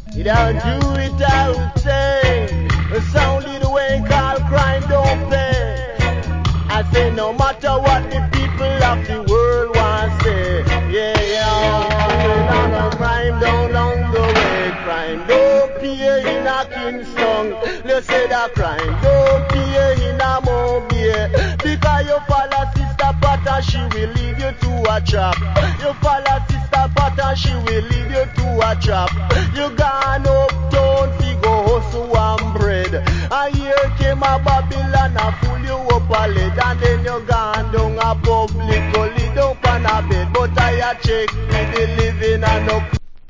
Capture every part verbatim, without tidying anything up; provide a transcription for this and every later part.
You don't do it out saying the sound in the way called crime don't pay. I say no matter what the people of the world want to say. Yeah, yeah, on a crime down on the way. Crime don't pay in a Kingston. Let's say that crime don't pay in a Mobile. Because you follow Sister Pat, she will lead you to a trap. You follow Sister Pat, she will lead you to a trap. You gone uptown, fi go hustle one bread. And here came a Babylon, a fool you up a lid. And then you gone down a public, go lay down on a bed. But I a check with the living and no.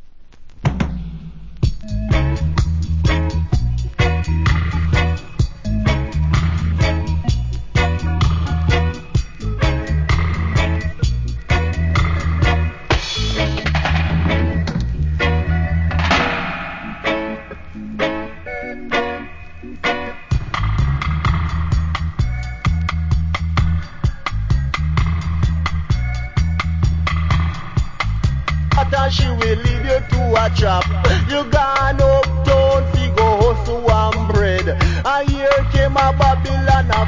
She will lead you to a trap. You gone uptown, fi go hustle one bread. And here came a Babylon, a